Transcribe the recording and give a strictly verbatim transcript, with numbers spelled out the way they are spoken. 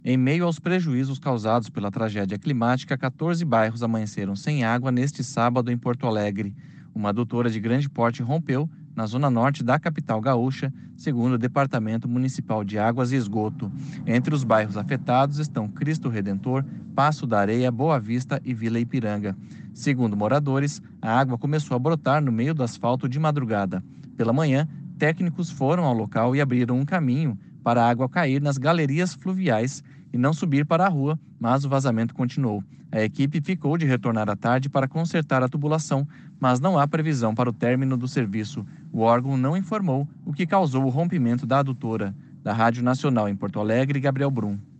Em meio aos prejuízos causados pela tragédia climática, quatorze bairros amanheceram sem água neste sábado em Porto Alegre. Uma adutora de grande porte rompeu na zona norte da capital gaúcha, segundo o Departamento Municipal de Águas e Esgoto. Entre os bairros afetados estão Cristo Redentor, Passo da Areia, Boa Vista e Vila Ipiranga. Segundo moradores, a água começou a brotar no meio do asfalto de madrugada. Pela manhã, técnicos foram ao local e abriram um caminho para a água cair nas galerias fluviais e não subir para a rua, mas o vazamento continuou. A equipe ficou de retornar à tarde para consertar a tubulação, mas não há previsão para o término do serviço. O órgão não informou o que causou o rompimento da adutora. Da Rádio Nacional em Porto Alegre, Gabriel Brum.